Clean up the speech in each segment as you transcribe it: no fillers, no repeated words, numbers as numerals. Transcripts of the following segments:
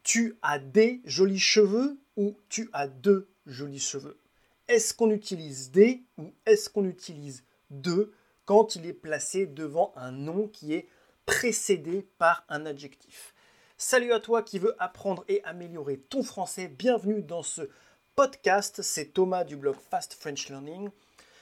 Tu as des jolis cheveux ou tu as de jolis cheveux? Est-ce qu'on utilise des ou est-ce qu'on utilise de quand il est placé devant un nom qui est précédé par un adjectif? Salut à toi qui veux apprendre et améliorer ton français. Bienvenue dans ce podcast. C'est Thomas du blog Fast French Learning.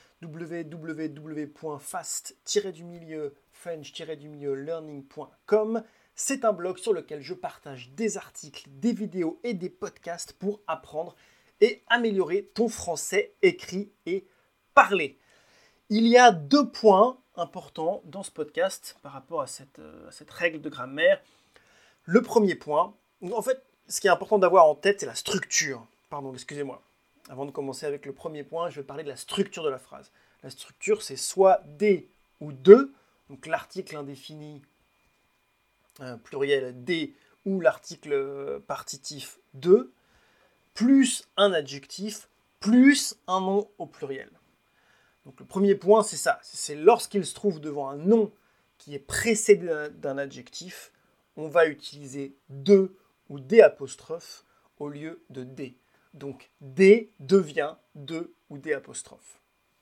www.fast-french-learning.com. C'est un blog sur lequel je partage des articles, des vidéos et des podcasts pour apprendre et améliorer ton français écrit et parlé. Il y a 2 points importants dans ce podcast par rapport à cette règle de grammaire. Le premier point, en fait, ce qui est important d'avoir en tête, c'est la structure. Pardon, excusez-moi. Avant de commencer avec le premier point, je vais parler de la structure de la phrase. La structure, c'est soit des ou de, donc l'article indéfini pluriel des ou l'article partitif de, plus un adjectif, plus un nom au pluriel. Donc le premier point, c'est ça. C'est lorsqu'il se trouve devant un nom qui est précédé d'un adjectif, on va utiliser de ou des apostrophes au lieu de des. Donc des devient de ou des apostrophes.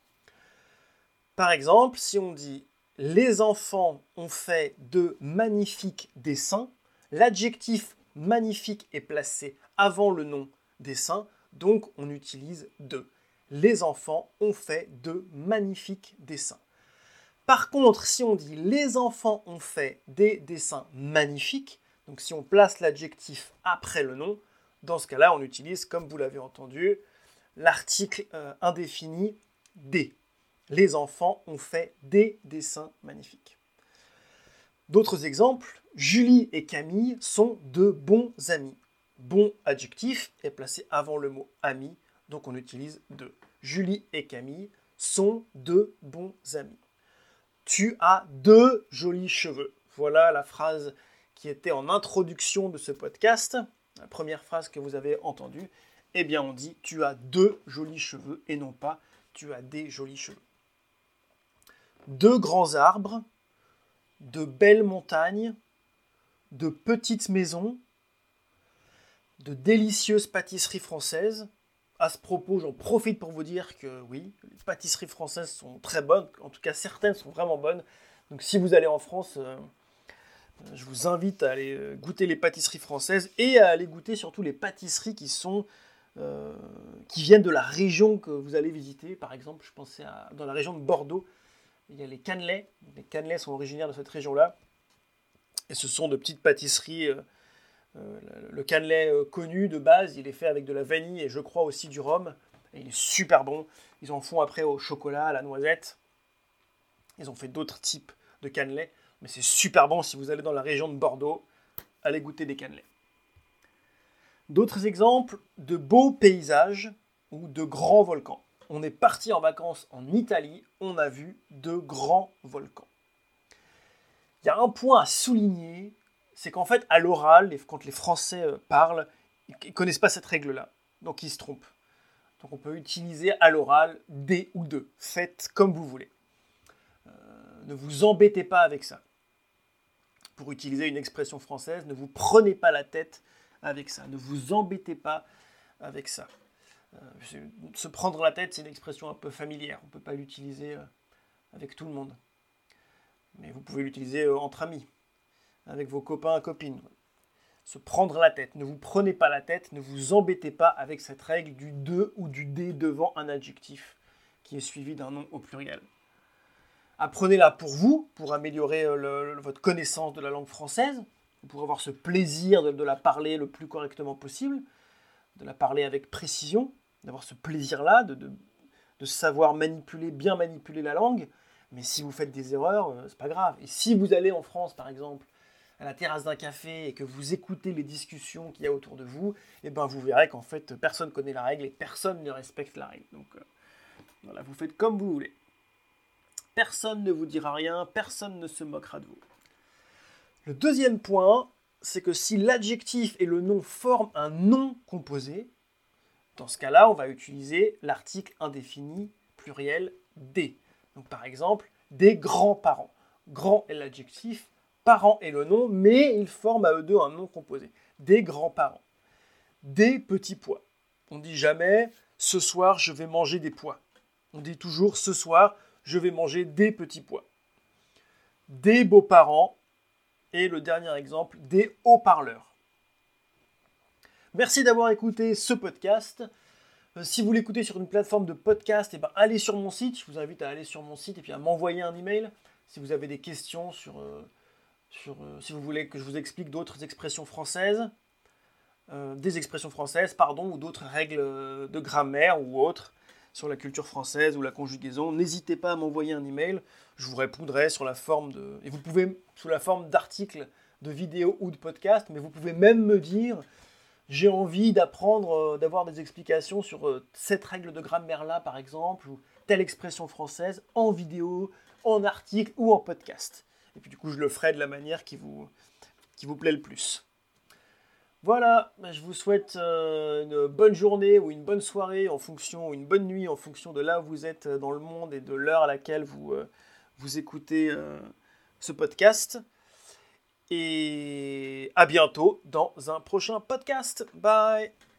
Par exemple, si on dit « Les enfants ont fait de magnifiques dessins », l'adjectif « magnifique » est placé avant le nom « dessin », donc on utilise « de ». Les enfants ont fait de magnifiques dessins. Par contre, si on dit « Les enfants ont fait des dessins magnifiques », donc si on place l'adjectif après le nom, dans ce cas-là, on utilise, comme vous l'avez entendu, l'article indéfini « des ». Les enfants ont fait des dessins magnifiques. D'autres exemples, Julie et Camille sont de bons amis. Bon adjectif est placé avant le mot ami, donc on utilise de. Julie et Camille sont de bons amis. Tu as de jolis cheveux. Voilà la phrase qui était en introduction de ce podcast, la première phrase que vous avez entendue. Eh bien, on dit tu as de jolis cheveux et non pas tu as des jolis cheveux. De grands arbres, de belles montagnes, de petites maisons, de délicieuses pâtisseries françaises. À ce propos, j'en profite pour vous dire que oui, les pâtisseries françaises sont très bonnes, en tout cas certaines sont vraiment bonnes. Donc si vous allez en France, je vous invite à aller goûter les pâtisseries françaises et à aller goûter surtout les pâtisseries qui viennent de la région que vous allez visiter. Par exemple, je pensais dans la région de Bordeaux, il y a les cannelés. Les cannelés sont originaires de cette région-là. Et ce sont de petites pâtisseries. Le cannelé connu de base, il est fait avec de la vanille et je crois aussi du rhum. Et il est super bon. Ils en font après au chocolat, à la noisette. Ils ont fait d'autres types de cannelés. Mais c'est super bon si vous allez dans la région de Bordeaux. Allez goûter des cannelés. D'autres exemples de beaux paysages ou de grands volcans. On est parti en vacances en Italie, on a vu de grands volcans. Il y a un point à souligner, c'est qu'en fait, à l'oral, quand les Français parlent, ils ne connaissent pas cette règle-là, donc ils se trompent. Donc on peut utiliser à l'oral des ou de, faites comme vous voulez. Ne vous embêtez pas avec ça. Pour utiliser une expression française, ne vous prenez pas la tête avec ça, ne vous embêtez pas avec ça. Se prendre la tête, c'est une expression un peu familière. On ne peut pas l'utiliser avec tout le monde. Mais vous pouvez l'utiliser entre amis, avec vos copains et copines. Se prendre la tête. Ne vous prenez pas la tête, ne vous embêtez pas avec cette règle du de ou du des devant un adjectif qui est suivi d'un nom au pluriel. Apprenez-la pour vous, pour améliorer votre connaissance de la langue française, pour avoir ce plaisir de la parler le plus correctement possible, de la parler avec précision, d'avoir ce plaisir-là, de savoir bien manipuler la langue. Mais si vous faites des erreurs, c'est pas grave. Et si vous allez en France, par exemple, à la terrasse d'un café et que vous écoutez les discussions qu'il y a autour de vous, eh ben vous verrez qu'en fait, personne ne connaît la règle et personne ne respecte la règle. Donc voilà, vous faites comme vous voulez. Personne ne vous dira rien, personne ne se moquera de vous. Le deuxième point, c'est que si l'adjectif et le nom forment un nom composé, dans ce cas-là, on va utiliser l'article indéfini pluriel des. Donc par exemple, des grands-parents. Grand est l'adjectif, parent est le nom, mais ils forment à eux deux un nom composé. des grands-parents, des petits pois. On dit jamais « ce soir, je vais manger des pois ». On dit toujours « ce soir, je vais manger des petits pois ». Des beaux-parents et le dernier exemple, des haut-parleurs. Merci d'avoir écouté ce podcast. Si vous l'écoutez sur une plateforme de podcast, allez sur mon site. Je vous invite à aller sur mon site et puis à m'envoyer un email si vous avez des questions si vous voulez que je vous explique d'autres expressions françaises, ou d'autres règles de grammaire ou autres sur la culture française ou la conjugaison. N'hésitez pas à m'envoyer un email. Je vous répondrai sous la forme d'articles, de vidéos ou de podcasts, mais vous pouvez même me dire j'ai envie d'apprendre, d'avoir des explications sur cette règle de grammaire-là, par exemple, ou telle expression française, en vidéo, en article ou en podcast. Et puis du coup, je le ferai de la manière qui vous plaît le plus. Voilà, je vous souhaite une bonne journée ou une bonne soirée ou une bonne nuit en fonction de là où vous êtes dans le monde et de l'heure à laquelle vous écoutez ce podcast. Et à bientôt dans un prochain podcast. Bye!